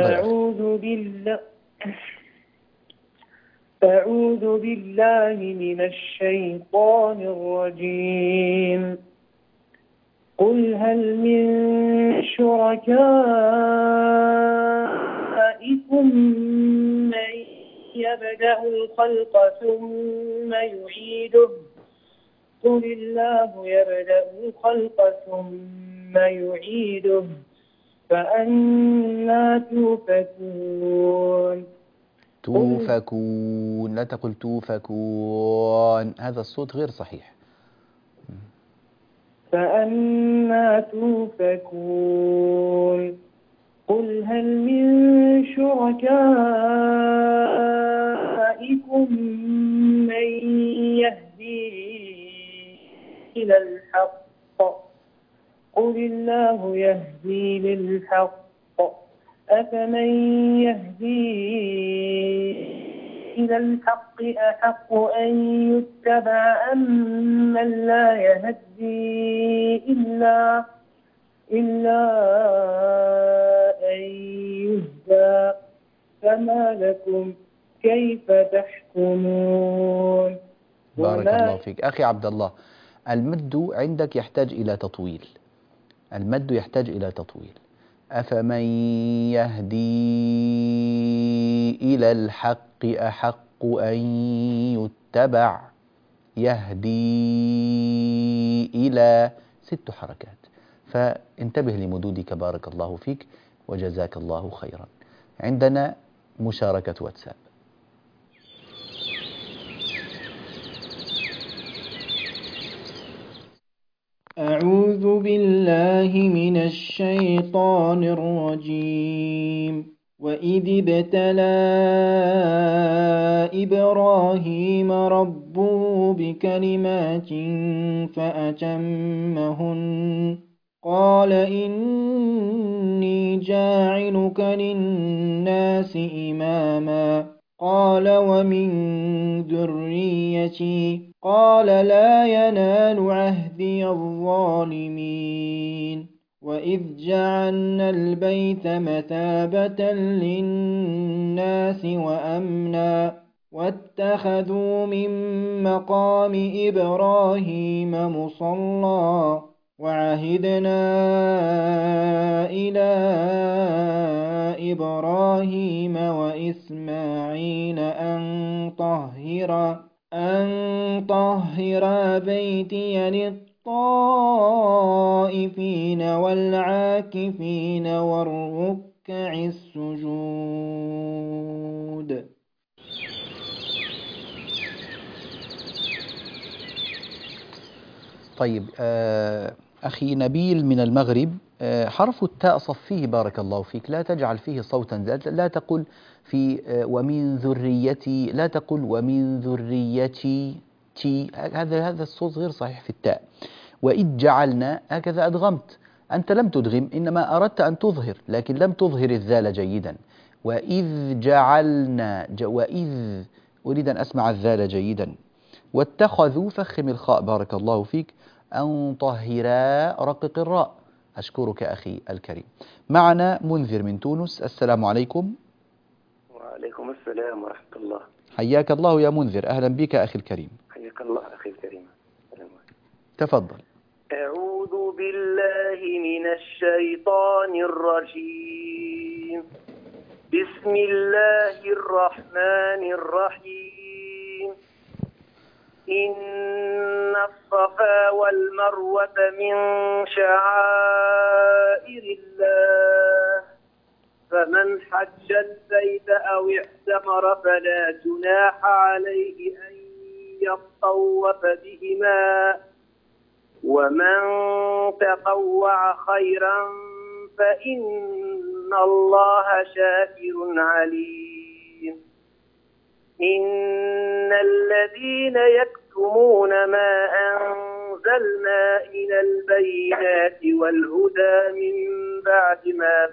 أعوذ بالله من الشيطان الرجيم. قل هل من شركائكم من يبدأ الخلق ثم يعيده؟ قل الله يبدأ الخلق ثم يعيده فأنى توفكون. توفكون، لا تقل توفكون، هذا الصوت غير صحيح. فأنى توفكون. قل هل من شركائكم من يهدي إلى الحق؟ قل الله يهدي للحق. أفمن يهدي إلى الحق أحق أن يتبع أم من لا يهدي إلا أن يهدى؟ فما لكم كيف تحكمون بارك الله فيك أخي عبد الله. المد عندك يحتاج إلى تطويل، المد يحتاج إلى تطويل. أفمن يهدي إلى الحق أحق أن يتبع، يهدي إلى 6 حركات، فانتبه لمدودك بارك الله فيك وجزاك الله خيرا. عندنا مشاركة واتساب. أعوذ بالله من الشيطان الرجيم. وإذ ابتلى إبراهيم ربه بكلمات فأتمهن قال إني جاعلك للناس إماما قال ومن ذريتي قال لا ينال عهدي الظالمين. وإذ جعلنا البيت مثابة للناس وأمنا واتخذوا من مقام إبراهيم مصلى وعهدنا إلى إبراهيم وإسماعيل أن طهر بيتي للطائفين والعاكفين والركع السجود. طيب أخي نبيل من المغرب، حرف التاء صفيه بارك الله فيك، لا تجعل فيه صوتا، لا تقل في ومن ذريتي، لا تقل ومن ذريتي تي، هذا الصوت غير صحيح في التاء. وإذ جعلنا هكذا أدغمت، أنت لم تدغم، إنما أردت أن تظهر لكن لم تظهر الذال جيدا. وإذ جعلنا وإذ أريد أن أسمع الذال جيدا. واتخذوا فخم الخاء بارك الله فيك. أن طهرا رقق الراء. أشكرك أخي الكريم. معنا منذر من تونس. السلام عليكم. وعليكم السلام ورحمة الله. حياك الله يا منذر، أهلا بك أخي الكريم. حياك الله أخي الكريم. تفضل. أعوذ بالله من الشيطان الرجيم. بسم الله الرحمن الرحيم. إن الصفا والمروة من شعائر الله فمن حج البيت أو اعتمر فلا جناح عليه أن يطوف بهما ومن تطوع خيرا فإن الله شاكر عليم. إن الذين يكتمون ما أنزلنا من البينات والهدى من بعد ما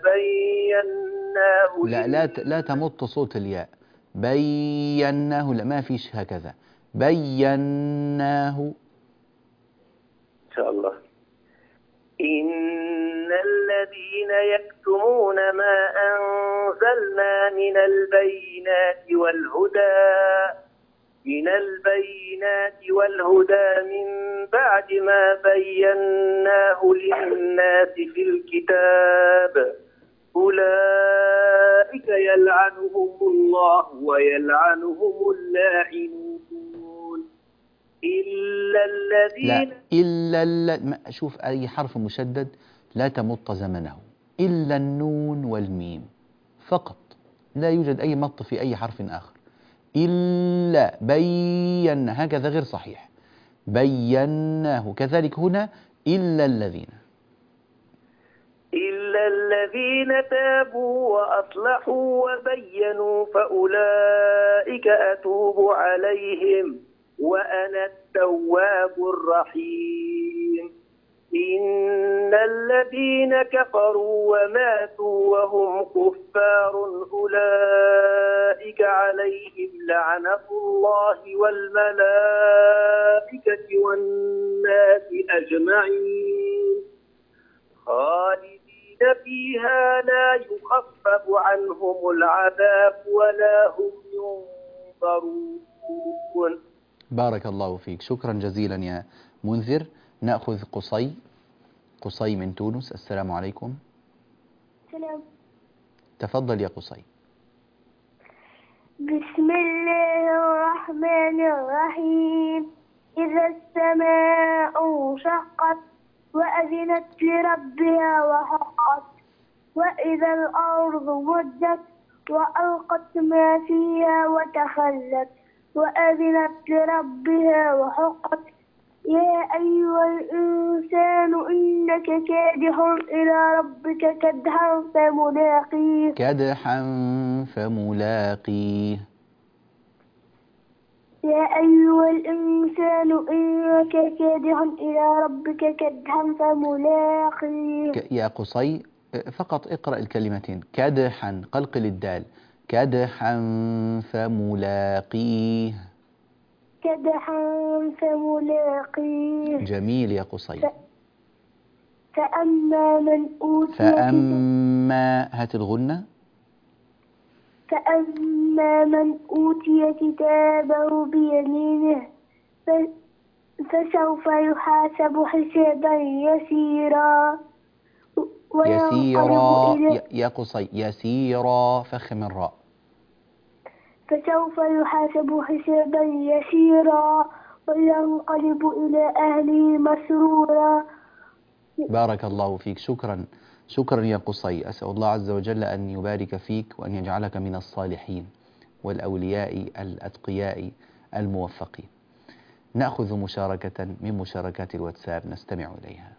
بيناه لا تمط صوت الياء. بيناه، لا ما فيش هكذا. بيناه إن شاء الله. إن الذين يكتمون ما أنزلنا من البينات والهدى من بعد ما بيناه للناس في الكتاب أولئك يلعنهم الله ويلعنهم اللاعنون إلا الذين شوف أي حرف مشدد لا تمط زمنه، إلا النون والميم فقط، لا يوجد أي مط في أي حرف آخر. إلا بينا هكذا غير صحيح. بيناه كذلك هنا. إلا الذين تابوا وأصلحوا وبينوا فأولئك أتوب عليهم وأنا التواب الرحيم. إن الذين كفروا وماتوا وهم كفار أولئك عليهم لعنة الله والملائكة والناس أجمعين خالدين فيها لا يخفف عنهم العذاب ولا هم ينظرون. ينصرون. بارك الله فيك، شكرا جزيلا يا منذر. نأخذ قصي من تونس. السلام عليكم. سلام. تفضل يا قصي. بسم الله الرحمن الرحيم. إذا السماء انشقت وأذنت لربها وحقت وإذا الأرض مدت وألقت ما فيها وتخلت وأذنت لربها وحقت. يا أيها الإنسان إنك كادح إلى ربك كدحا فملاقيه. كدحا فملاقيه. يا أيها الإنسان إنك كادح إلى ربك كدحا فملاقيه. يا قصي فقط اقرأ الكلمتين. كدحا، قلقل الدال. كدحا فملاقيه. كدحا فملاقيه. جميل يا قصي. فأما من أوتي فأما، هات الغنة. فأما من أوتي كتابه بيمينه فسوف يحاسب حسابا يسيرا يا قصي يسيرا، فخم الراء. فسوف يحاسب حسابا يسيرا وينقلب إلى أهله مسرورا. بارك الله فيك، شكرا يا قصي. أسأل الله عز وجل أن يبارك فيك وأن يجعلك من الصالحين والأولياء الأتقياء الموفقين. نأخذ مشاركة من مشاركات الواتساب نستمع إليها.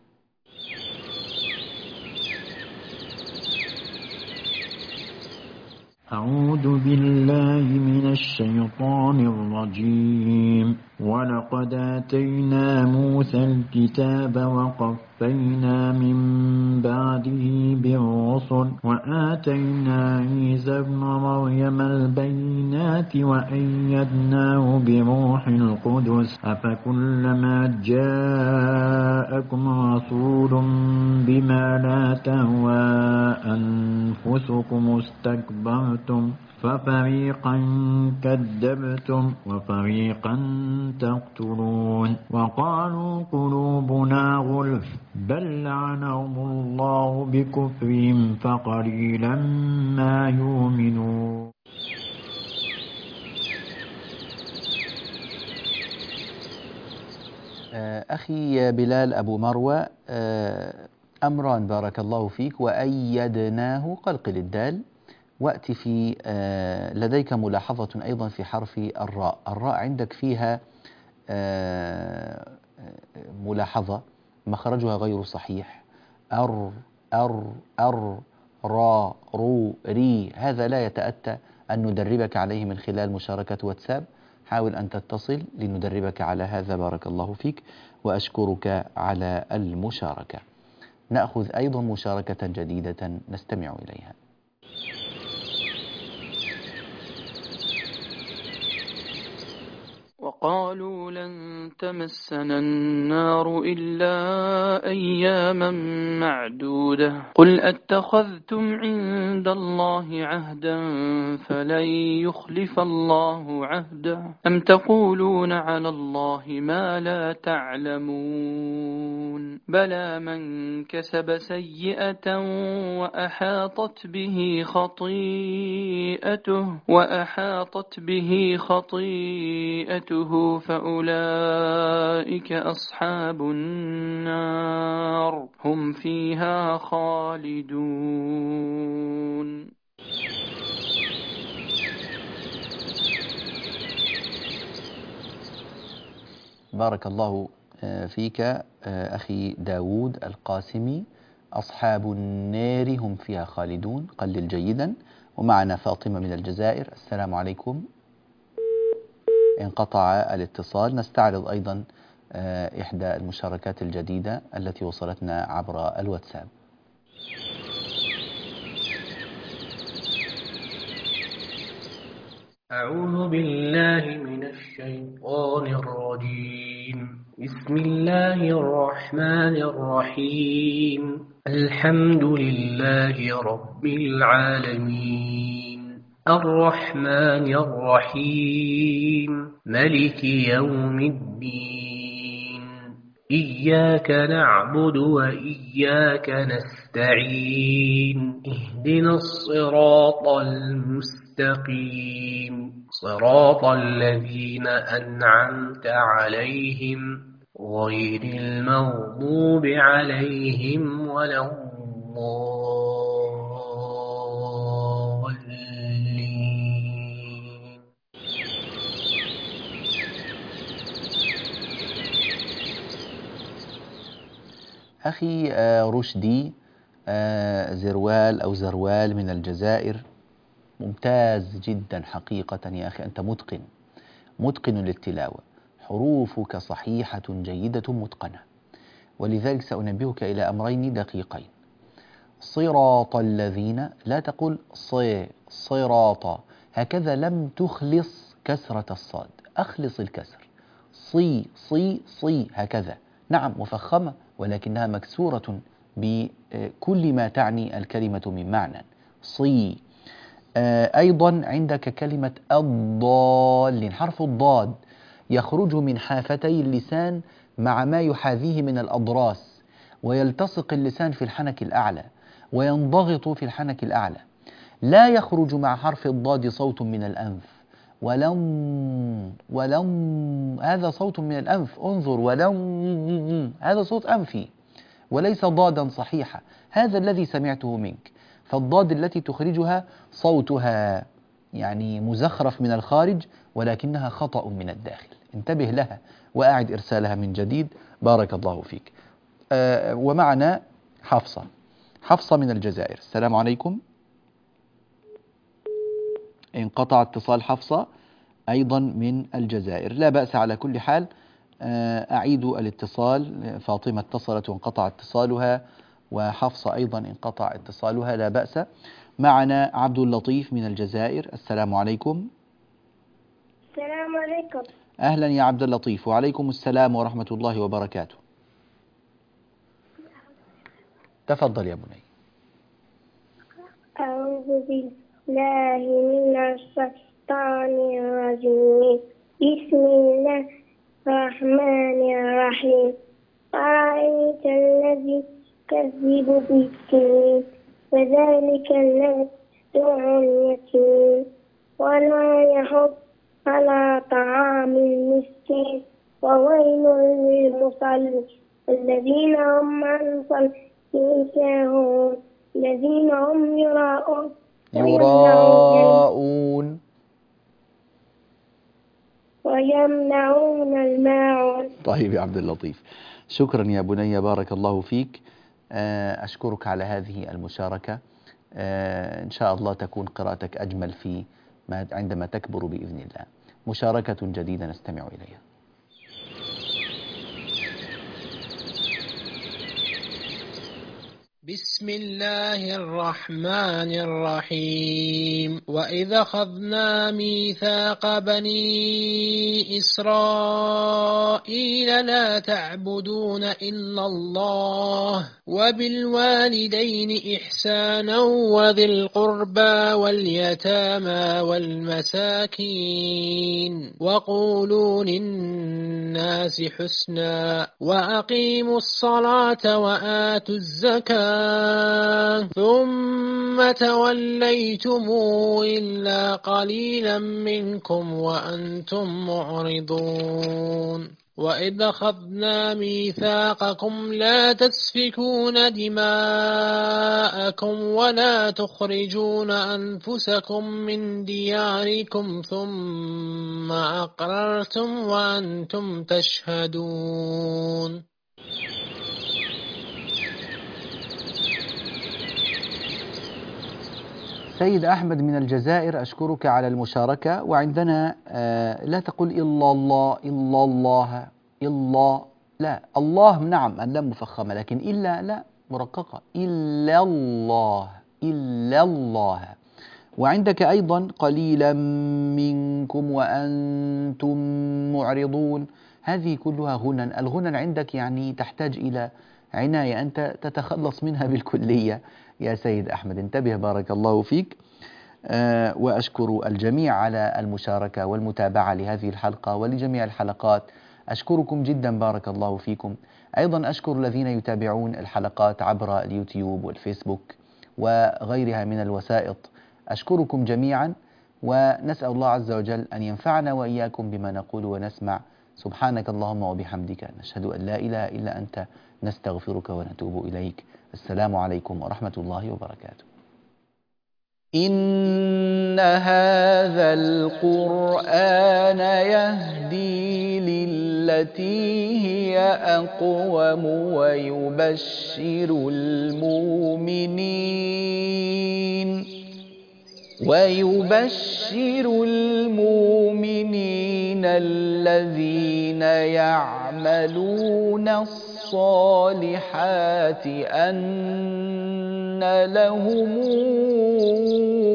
أعوذ بالله من الشيطان الرجيم. ولقد آتينا موسى الكتاب وقفينا من بعده بالرسل وآتينا عيسى ابن مريم البينات وأيدناه بروح القدس أفكلما جاءكم رسول بما لا تهوى أنفسكم استكبرتم ففريقا كذبتم وفريقا تقتلون وقالوا قلوبنا غلف بل لعنهم الله بكفرهم فقليلا ما يؤمنون. أخي بلال أبو مروى، أمران بارك الله فيك. وأيدناه، قلقل الدال. وأتي في لديك ملاحظة أيضا في حرف الراء. الراء عندك فيها ملاحظة، مخرجها غير صحيح. را رو ري، هذا لا يتأتى أن ندربك عليه من خلال مشاركة واتساب. حاول أن تتصل لندربك على هذا. بارك الله فيك وأشكرك على المشاركة. نأخذ أيضا مشاركة جديدة نستمع إليها. وقالوا لن تمسنا النار إلا أياما معدودة قل أتخذتم عند الله عهدا فلن يخلف الله عهده أم تقولون على الله ما لا تعلمون بلى من كسب سيئة وأحاطت به خطيئته فأولئك أصحاب النار هم فيها خالدون. بارك الله فيك أخي داود القاسمي. أصحاب النار هم فيها خالدون، قلل جيدا. ومعنا فاطمة من الجزائر. السلام عليكم. انقطع الاتصال. نستعرض أيضا إحدى المشاركات الجديدة التي وصلتنا عبر الواتساب. أعوذ بالله من الشيطان الرجيم. بسم الله الرحمن الرحيم. الحمد لله رب العالمين الرحمن الرحيم ملك يوم الدين إياك نعبد وإياك نستعين اهدنا الصراط المستقيم صراط الذين أنعمت عليهم غير المغضوب عليهم ولا الضالين. أخي رشدي زروال أو زروال من الجزائر، ممتاز جدا حقيقة يا أخي، أنت متقن للتلاوة، حروفك صحيحة جيدة متقنة، ولذلك سأنبهك إلى أمرين دقيقين. صراط الذين، لا تقول صراط، هكذا لم تخلص كسرة الصاد، أخلص الكسر، صي هكذا، نعم مفخمة ولكنها مكسورة بكل ما تعني الكلمة من معنى، صي. أيضا عندك كلمة الضالين، حرف الضاد يخرج من حافتي اللسان مع ما يحاذيه من الأضراس، ويلتصق اللسان في الحنك الأعلى وينضغط في الحنك الأعلى، لا يخرج مع حرف الضاد صوت من الأنف، ولم هذا صوت من الأنف، انظر، ولم هذا صوت أنفي وليس ضادا صحيحة، هذا الذي سمعته منك. فالضاد التي تخرجها صوتها يعني مزخرف من الخارج ولكنها خطأ من الداخل، انتبه لها وأعد إرسالها من جديد، بارك الله فيك. ومعنا حفصة من الجزائر. السلام عليكم. انقطع اتصال حفصة أيضا من الجزائر، لا بأس، على كل حال أعيد الاتصال. فاطمة اتصلت وانقطع اتصالها، وحفصة أيضا انقطع اتصالها، لا بأس. معنا عبد اللطيف من الجزائر. السلام عليكم. السلام عليكم. أهلا يا عبد اللطيف. وعليكم السلام ورحمة الله وبركاته. تفضل يا بني. أعوذ بالله من الشيطان الرجيم. بسم الله الرحمن الرحيم. أرأيت الذي يكذب بالدين فذلك الذي يدعو اليتيم ولا يحض على طعام المسكين وويل للمصلين الذين هم عن صلاتهم ساهون الذين هم يراءون ويمنعون الماعون. طيب يا عبد اللطيف، شكرا يا بني، بارك الله فيك. أشكرك على هذه المشاركة. إن شاء الله تكون قراءتك أجمل عندما تكبر بإذن الله. مشاركة جديدة نستمع إليها. بسم الله الرحمن الرحيم. وإذا أخذنا ميثاق بني إسرائيل لا تعبدون إلا الله وبالوالدين إحسانا وذي القربى واليتامى والمساكين وقولوا للناس حسنا وأقيموا الصلاة وآتوا الزكاة ثم توليتم إلا قليلا منكم وأنتم معرضون. وإذ أخذنا ميثاقكم لا تسفكون دماءكم ولا تخرجون أنفسكم من دياركم ثم أقررتم وأنتم تشهدون. سيد أحمد من الجزائر، أشكرك على المشاركة. وعندنا لا تقل إلا الله إلا الله إلا، لا، الله نعم اللام مفخمة، لكن إلا لا مرققة، إلا الله إلا الله. وعندك أيضا قليلا منكم وأنتم معرضون، هذه كلها غنن. الغنن عندك يعني تحتاج إلى عناية، أنت تتخلص منها بالكلية يا سيد أحمد، انتبه بارك الله فيك. وأشكر الجميع على المشاركة والمتابعة لهذه الحلقة ولجميع الحلقات. أشكركم جدا، بارك الله فيكم. أيضا أشكر الذين يتابعون الحلقات عبر اليوتيوب والفيسبوك وغيرها من الوسائط. أشكركم جميعا، ونسأل الله عز وجل أن ينفعنا وإياكم بما نقول ونسمع. سبحانك اللهم وبحمدك، نشهد أن لا إله إلا أنت، نستغفرك ونتوب إليك. السلام عليكم ورحمة الله وبركاته. إن هذا القرآن يهدي للتي هي أقوم ويبشر المؤمنين الذين يعملون الصالحات أن لهم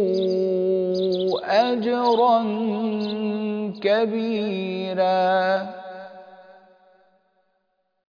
أجرا كبيرا.